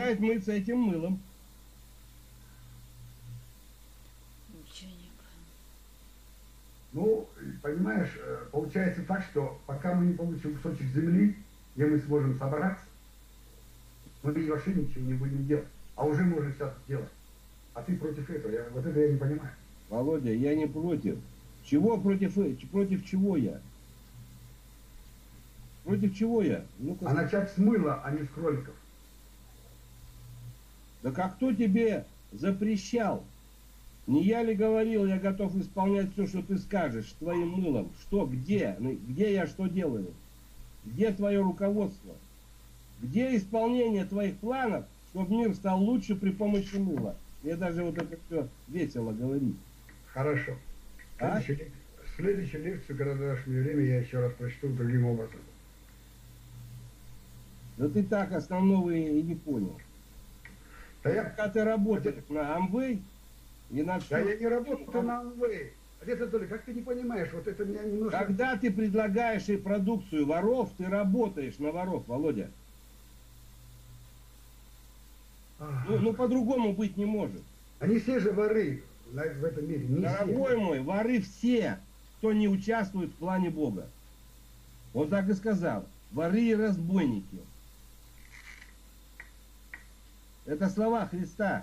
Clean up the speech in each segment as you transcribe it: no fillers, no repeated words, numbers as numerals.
начинает мыться этим мылом. Ничего не понял. Ну, понимаешь, получается так, что пока мы не получим кусочек земли, где мы сможем собраться, мы вообще ничего не будем делать. А уже можем сейчас делать. А ты против этого. Вот это я не понимаю. Володя, я не против. Чего против чего я? Против чего я? А начать с мыла, а не с кроликов. Да как кто тебе запрещал? Не я ли говорил, я готов исполнять все, что ты скажешь, твоим мылом? Что, где? Где я что делаю? Где твое руководство? Где исполнение твоих планов, чтобы мир стал лучше при помощи мыла? Мне даже вот это все весело говорить. Хорошо. А? Следующую лекцию, когда дашь мне время, я еще раз прочту другим образом. Да ты так основного и не понял. Да Пока ты работаешь на Amway и на все... Да я не работаю на Amway. Отец Анатолий, как ты не понимаешь, вот это меня немножко... Когда ты предлагаешь и продукцию воров, ты работаешь на воров, Володя. Ну по-другому быть не может. Они все же воры в этом мире. Не Дорогой все. мой, воры все, кто не участвует в плане Бога. Он так и сказал. Воры и разбойники. Это слова Христа.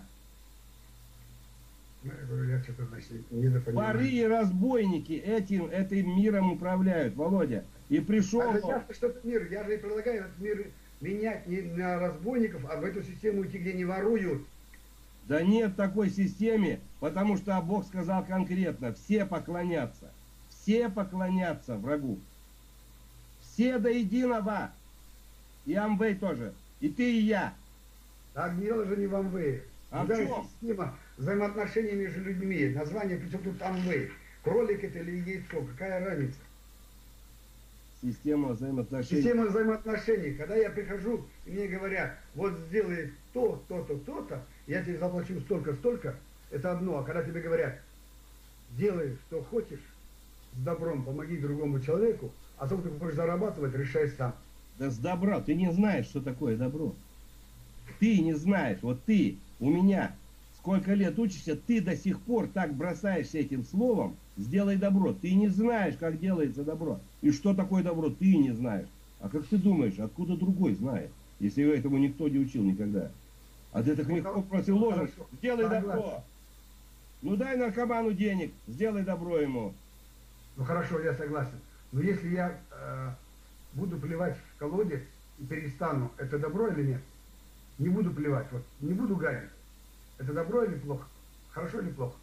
Я что-то, значит, недопонимаю. Воры и разбойники этим миром управляют, Володя. И пришел... Это ясно, что это мир. Я же и предлагаю этот мир менять не на разбойников, а в эту систему идти, где не воруют. Да нет такой системе, потому что Бог сказал конкретно, все поклонятся врагу. Все до единого. И Amway тоже. И ты, и я. Так дело же не в Amway. А в Другая чем? система взаимоотношений между людьми. Название, причем тут Amway. Кролик это или яйцо, какая разница? Система взаимоотношений. Система взаимоотношений. Когда я прихожу, и мне говорят, вот сделай то, то-то, то-то, я тебе заплачу столько, это одно. А когда тебе говорят, делай, что хочешь, с добром помоги другому человеку, а то, ты хочешь зарабатывать, решай сам. Да с добра. Ты не знаешь, что такое добро. Ты не знаешь. Вот ты у меня сколько лет учишься, ты до сих пор так бросаешься этим словом, сделай добро. Ты не знаешь, как делается добро. И что такое добро, ты не знаешь. А как ты думаешь, откуда другой знает, если этому никто не учил никогда? А ты так легко просил ложек, сделай добро. Ну дай наркоману денег, сделай добро ему. Ну хорошо, я согласен. Но если я буду плевать в колодец и перестану, это добро или нет? Не буду плевать, вот не буду гадить. Это добро или плохо? Хорошо или плохо?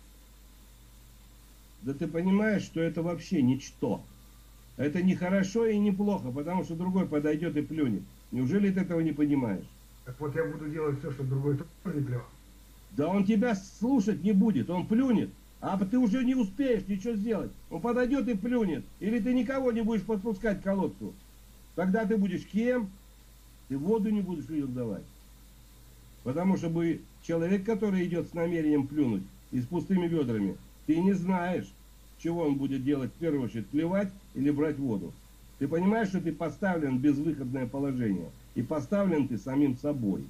Да ты понимаешь, что это вообще ничто. Это не хорошо и не плохо, потому что другой подойдет и плюнет. Неужели ты этого не понимаешь? Так вот я буду делать все, чтобы другой тоже не плевал. Да он тебя слушать не будет, он плюнет. А ты уже не успеешь ничего сделать. Он подойдет и плюнет. Или ты никого не будешь подпускать к колодцу. Тогда ты будешь кем? Ты воду не будешь людям давать. Потому что человек, который идет с намерением плюнуть и с пустыми ведрами, ты не знаешь, чего он будет делать в первую очередь, плевать или брать воду. Ты понимаешь, что ты поставлен в безвыходное положение. И поставлен ты самим собой.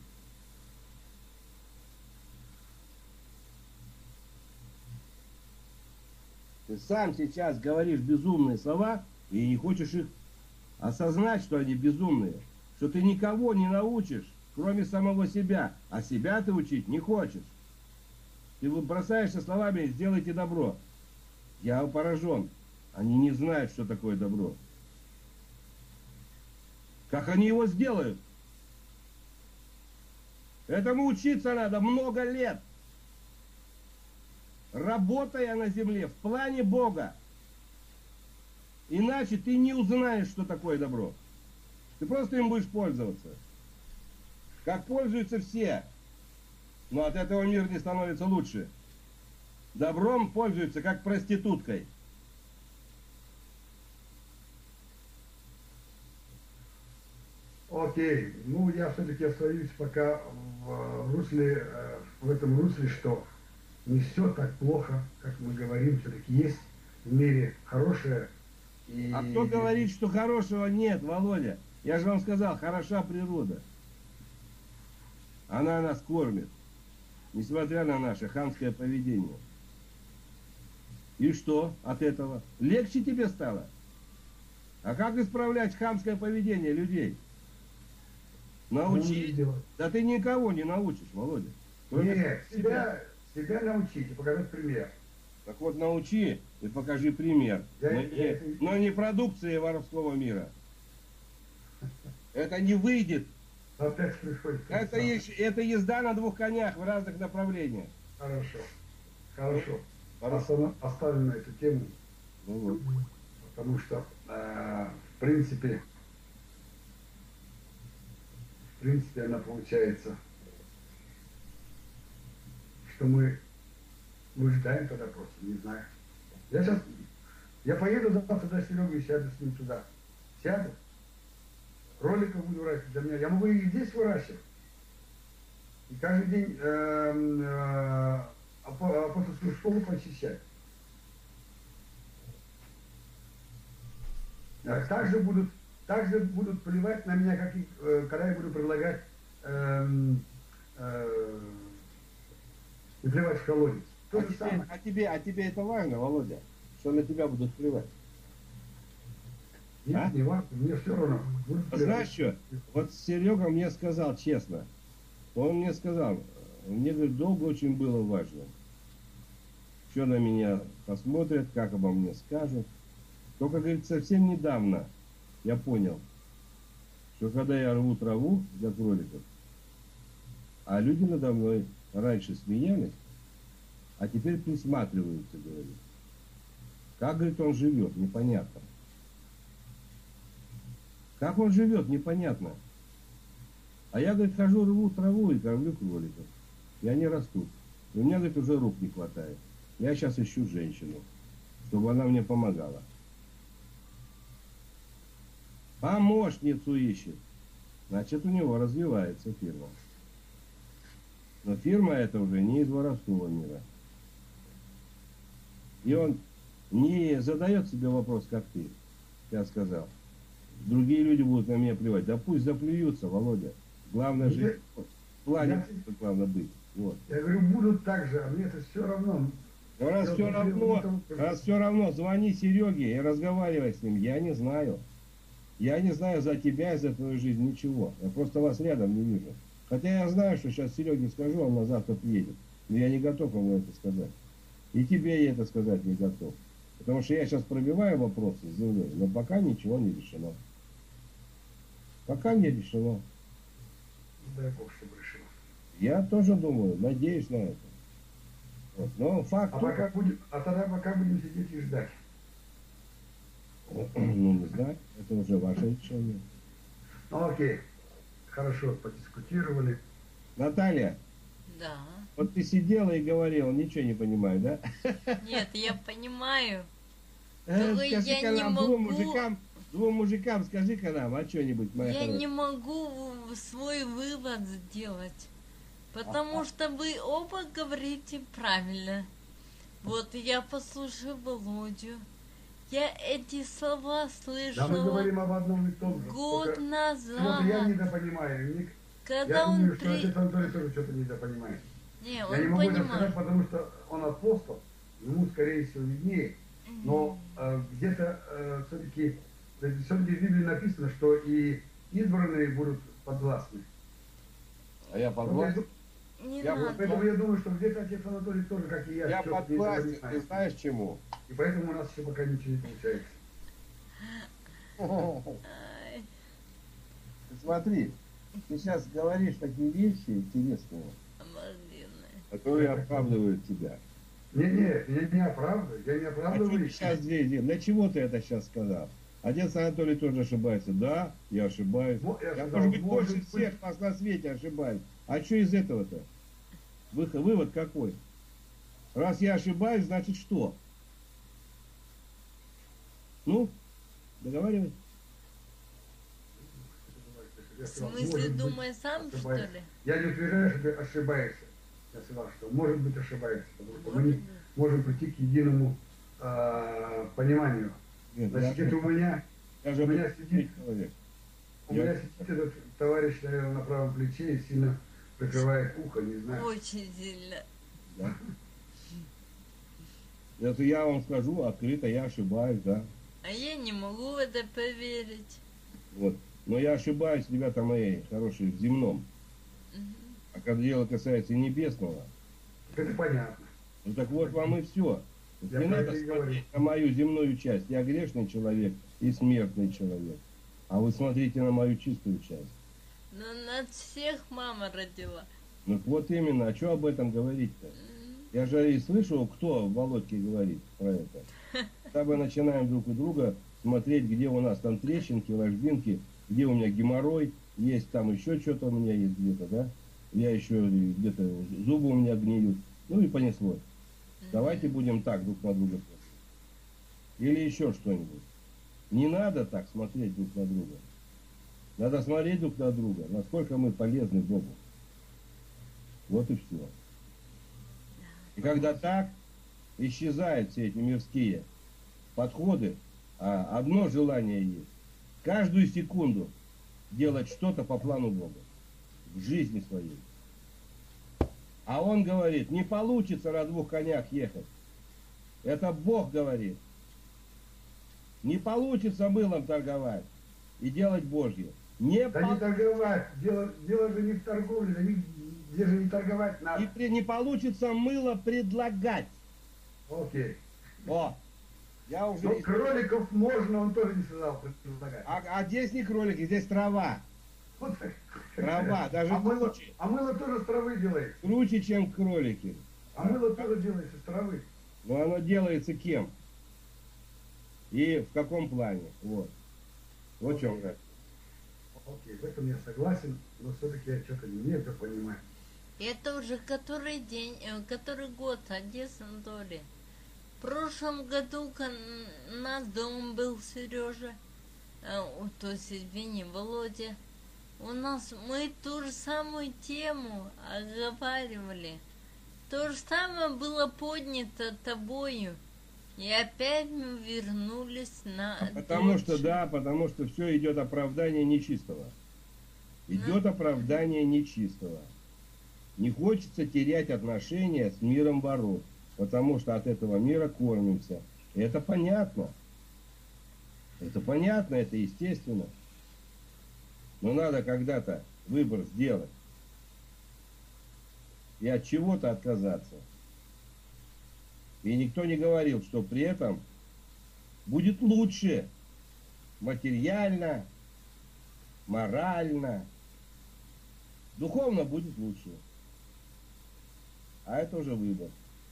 Ты сам сейчас говоришь безумные слова и не хочешь их осознать, что они безумные. Что ты никого не научишь, кроме самого себя. А себя ты учить не хочешь. Ты бросаешься словами «сделайте добро». Я поражен. Они не знают, что такое добро. Как они его сделают? Этому учиться надо много лет. Работая на земле в плане Бога. Иначе ты не узнаешь, что такое добро. Ты просто им будешь пользоваться. Как пользуются все. Но от этого мир не становится лучше. Добром пользуются как проституткой. Окей, ну я все-таки остаюсь пока в этом русле, что не все так плохо, как мы говорим, все-таки есть в мире хорошее. А кто говорит, что хорошего нет, Володя? Я же вам сказал, хороша природа. Она нас кормит, несмотря на наше хамское поведение. И что от этого? Легче тебе стало? А как исправлять хамское поведение людей? Научи. Да ты никого не научишь, Володя. Только Нет, себя научить и показать пример. Так вот, научи и покажи пример. Но не продукции воровского мира. Это не выйдет. Опять приходится. Это езда на двух конях в разных направлениях. Хорошо. Оставим эту тему. Ну, вот. Потому что, в принципе, она получается, что мы выжидаем тогда просто, не знаю. Я поеду завтра до Сереги и сяду с ним туда. Сяду. Роликов буду выращивать для меня. Я могу их здесь выращивать. И каждый день апостольскую школу посещать. Также будут плевать на меня, как и когда я буду предлагать и плевать в колодец. А тебе это важно, Володя? Что на тебя будут плевать? Нет, не важно, мне все равно. Знаешь что? Вот Серега мне сказал честно. Он мне сказал, мне, говорит, долго очень было важно. Что на меня посмотрят, как обо мне скажут. Только, говорит, совсем недавно я понял, что когда я рву траву для кроликов, а люди надо мной раньше смеялись, а теперь присматриваются, говорит. Как, говорит, он живет, непонятно. Как он живет, непонятно. А я, говорит, хожу, рву траву и кормлю кроликов. И они растут. И у меня, говорит, уже рук не хватает. Я сейчас ищу женщину, чтобы она мне помогала. Помощницу ищет. Значит, у него развивается фирма. Но фирма эта уже не из воровского мира. И он не задает себе вопрос, как ты, я сказал. Другие люди будут на меня плевать. Да пусть заплюются, Володя. Главное же в плане, главное быть. Вот. Я говорю, будут так же, а мне это все равно. Но раз все равно, звони Сереге и разговаривай с ним. Я не знаю. Я не знаю за тебя и за твою жизнь ничего. Я просто вас рядом не вижу. Хотя я знаю, что сейчас Сереге скажу, он на завтра приедет. Но я не готов ему это сказать. И тебе я это сказать не готов. Потому что я сейчас пробиваю вопросы с землей, но пока ничего не решено. Пока не решено. Дай Бог, чтобы решено. Я тоже думаю, надеюсь на это. Вот. Но факт... Тогда пока будем сидеть и ждать. Ну, не знаю, это уже ваше решение. Ну, окей. Хорошо, подискутировали. Наталья, Да. вот ты сидела и говорила, ничего не понимаю, да? Нет, я понимаю. Скажи-ка я не нам, могу... двум мужикам скажи-ка нам, а что-нибудь, моя Я хорошая. не могу свой вывод сделать, потому что вы оба говорите правильно. Вот я послушаю Володю. Я эти слова Да, мы говорим слышала об одном и том же. год Вот я назад, недопонимаю. когда Я он думаю, что отец Анатолий тоже что-то недопонимает. Не, Я он не могу это сказать, понимает. потому что он апостол, ему, скорее всего, виднее. Но где-то все-таки в Библии написано, что и избранные будут подвластны. А я подвластен? Не Я надо. Поэтому я думаю, что где-то отец Анатолий тоже, как и я, Я что-то подвластен, ты недопонимает. знаешь чему? И поэтому у нас еще пока ничего не получается. Ай, Ты смотри, ты сейчас говоришь такие вещи интересные, обалденная. которые оправдывают тебя. Не, я не оправдываю, я не А оправдываю. ты сейчас здесь, для чего ты это сейчас сказал? Отец Анатолий тоже ошибается. Да, я ошибаюсь. Ну, я Я, сказал, может быть, может больше быть. всех вас на свете ошибаюсь. А что из этого-то? Вывод какой? Раз я ошибаюсь, значит что? Ну, договаривай. Я В сказал, смысле, может быть, думай сам, что ошибаешься. ли? Я не утверждаю, что ты ошибаешься. Я сказал, что может быть ошибаешься, потому что мы Может не быть. можем прийти к единому пониманию. Нет, Значит, это у меня я у меня же сидит- человек. У меня сидит этот товарищ, наверное, на правом плече и сильно закрывает ухо, не знаю. Очень сильно. Да. Это я вам скажу открыто, я ошибаюсь, да. А я не могу в это поверить. Вот. Но я ошибаюсь, ребята мои хорошие, в земном. Мгм. А когда дело касается небесного, Это понятно. ну так вот вам и все. Я Не про надо это и говорю. смотреть на мою земную часть. Я грешный человек и смертный человек. А вы смотрите на мою чистую часть. Но нас всех мама родила. Ну вот именно, а что об этом говорить-то? Я же и слышал, кто Володьке говорит про это. Когда мы начинаем друг у друга смотреть, где у нас там трещинки, ложбинки, где у меня геморрой, есть там еще что-то у меня есть где-то, да? Я еще где-то зубы у меня гниют. Ну и понеслось. Давайте будем так друг на друга смотреть. Или еще что-нибудь. Не надо так смотреть друг на друга. Надо смотреть друг на друга, насколько мы полезны Богу. Вот и все. И когда так, исчезают все эти мирские подходы, а одно желание есть. Каждую секунду делать что-то по плану Бога. В жизни своей. А он говорит, не получится на двух конях ехать. Это Бог говорит. Не получится мылом торговать и делать Божье. Не, Да не торговать. Дело же не в торговле, да где же не торговать надо. не получится мыло предлагать. Окей. О, я уже... Ну, кроликов можно, он тоже не сказал предлагать. А здесь не кролики, здесь трава. Вот так. Трава, даже круче. А мыло тоже с травы делается. Круче, чем кролики. А мыло тоже делается с травы. Но оно делается кем? И в каком плане? Вот. Вот в чем разница. Окей, в этом я согласен, но все-таки я что-то не это понимаю. Это уже который день, который год, Одесса, Анатолий. В прошлом году на дом был Сережа, то есть, извини, Володя. У нас мы ту же самую тему оговаривали. То же самое было поднято тобою. И опять мы вернулись на... Потому дочь. что, да, потому что все идет оправдание нечистого. Идет оправдание нечистого. Не хочется терять отношения с миром ворот, потому что от этого мира кормимся. И это понятно. Это понятно, это естественно. Но надо когда-то выбор сделать. И от чего-то отказаться. И никто не говорил, что при этом будет лучше материально, морально, духовно будет лучше. А это уже выбор.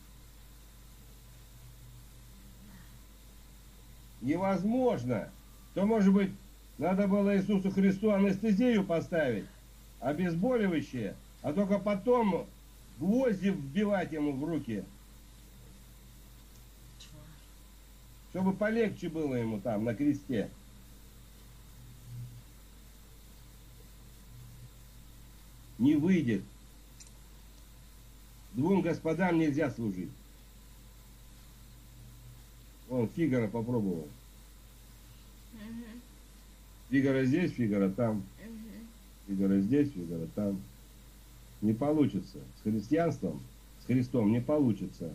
Невозможно. То, может быть, надо было Иисусу Христу анестезию поставить, обезболивающее, а только потом гвозди вбивать ему в руки. Чтобы полегче было ему там, на кресте. Не выйдет. Двум господам нельзя служить. Он Фигаро попробовал. Мгм, Фигаро здесь, Фигаро там. мгм. Фигаро здесь, Фигаро там. Не получится. С христианством, с Христом не получится.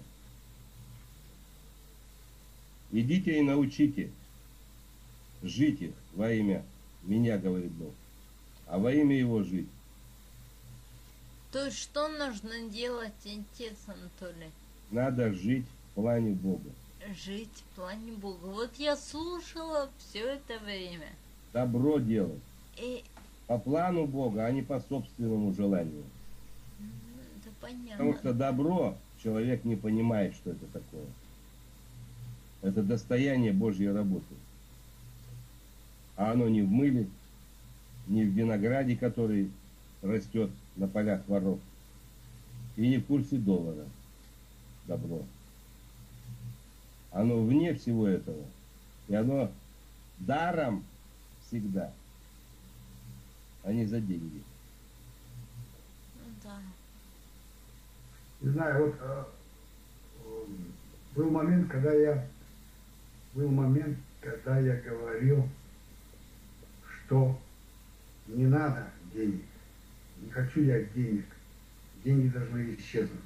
Идите и научите. Жить их во имя меня, говорит Бог. А во имя Его жить. То есть что нужно делать, отец Анатолий? Надо жить в плане Бога. Жить в плане Бога. Вот я слушала все это время. Добро делать. И По плану Бога, а не по собственному желанию. это понятно. Потому что добро человек не понимает, что это такое. Это достояние Божьей работы. А оно не в мыле, не в винограде, который растет на полях воров, и не в курсе доллара. Добро. Оно вне всего этого. И оно даром всегда, а не за деньги. Ну да. Не знаю, был момент, когда я говорил, что не надо денег, не хочу я денег, деньги должны исчезнуть.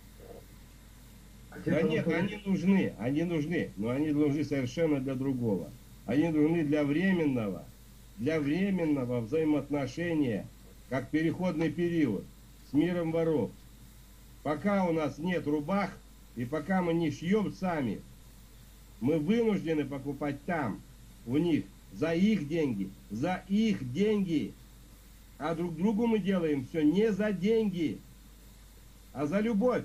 А те, Да кто нет, выходит- они нужны, но они нужны совершенно для другого. Они нужны для временного взаимоотношения, как переходный период с миром воров. Пока у нас нет рубах, и пока мы не шьем сами, мы вынуждены покупать там, у них, за их деньги, а друг другу мы делаем все не за деньги, а за любовь.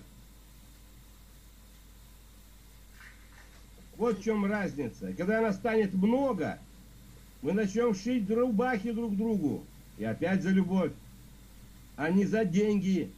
Вот в чем разница. Когда нас станет много, мы начнем шить рубахи друг другу. И опять за любовь, а не за деньги.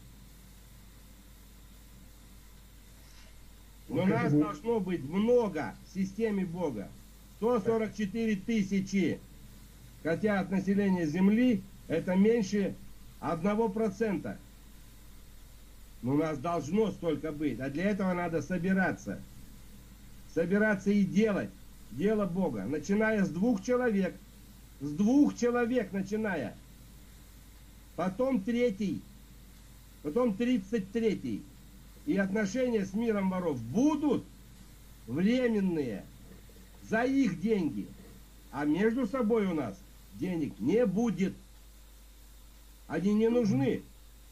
Но Вот это нас будет. должно быть много в системе Бога. 144 тысячи. Хотя от населения Земли это меньше 1%. Но у нас должно столько быть. А для этого надо собираться. Собираться и делать дело Бога. Начиная с 2 человек. С 2 человек начиная. Потом 3. Потом 33. И отношения с миром воров будут временные. За их деньги. А между собой у нас денег не будет. Они не нужны.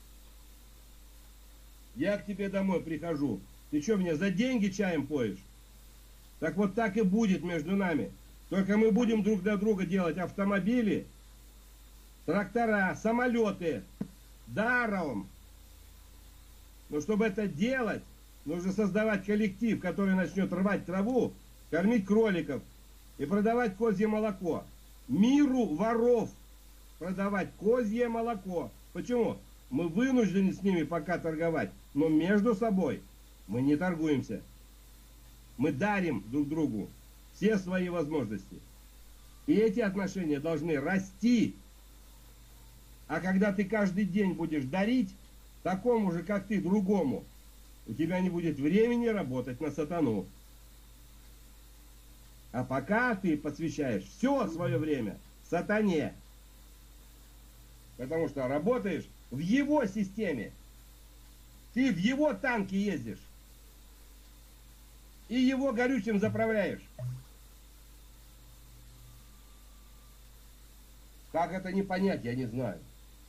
Я к тебе домой прихожу. Ты что, меня за деньги чаем поешь? Так вот так и будет между нами. Только мы будем друг для друга делать автомобили, трактора, самолеты даром. Но чтобы это делать, нужно создавать коллектив, который начнет рвать траву, кормить кроликов и продавать козье молоко. Миру воров продавать козье молоко. Почему? Мы вынуждены с ними пока торговать, но между собой мы не торгуемся. Мы дарим друг другу все свои возможности. И эти отношения должны расти. А когда ты каждый день будешь дарить такому же, как ты, другому, у тебя не будет времени работать на сатану. А пока ты посвящаешь все свое время сатане, потому что работаешь в его системе, ты в его танке ездишь и его горючим заправляешь. Как это не понять, я не знаю.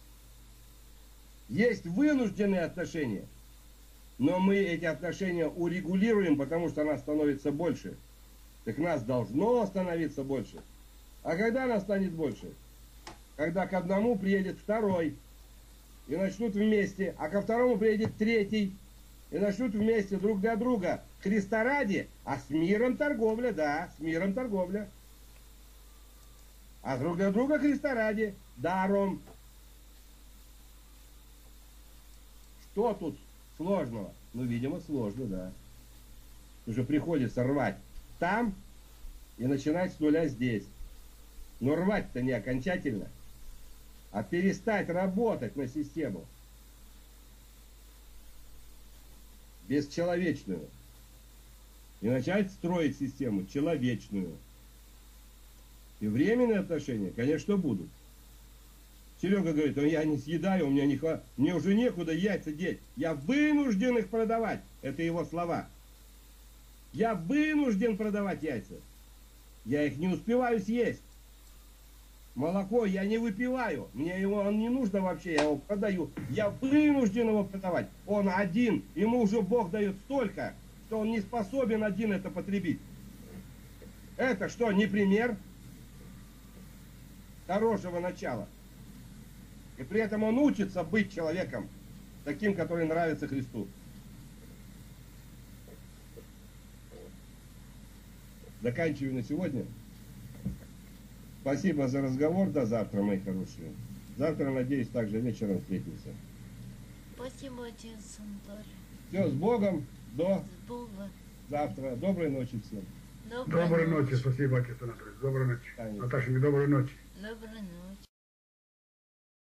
Есть вынужденные отношения, но мы эти отношения урегулируем, потому что нас становится больше. Так нас должно становиться больше. А когда нас станет больше? Когда к одному приедет второй, и начнут вместе, а ко второму приедет третий, и начнут вместе друг для друга Христа ради, а с миром торговля, да, с миром торговля. А друг для друга Христа ради, даром. Что тут сложного? Ну, видимо, сложно, да. Уже приходится рвать там и начинать с нуля здесь. Но рвать-то не окончательно, а перестать работать на систему бесчеловечную и начать строить систему человечную. И временные отношения, конечно, будут. Серега говорит, я не съедаю, у меня не хватает, мне уже некуда яйца деть. Я вынужден их продавать. Это его слова. Я вынужден продавать яйца. Я их не успеваю съесть. Молоко я не выпиваю. Мне его не нужно вообще, я его продаю. Я вынужден его продавать. Он один, ему уже Бог дает столько, что он не способен один это потребить. Это что, не пример хорошего начала? И при этом он учится быть человеком, таким, который нравится Христу. Заканчиваю на сегодня. Спасибо за разговор. До завтра, мои хорошие. Завтра, надеюсь, также вечером встретимся. Спасибо, отец Анатолий. Все, с Богом. До С Богом. завтра. Доброй ночи всем. Доброй ночи, спасибо, отец Анатолий. Доброй ночи. Конечно. Наташенька, доброй ночи. Доброй ночи.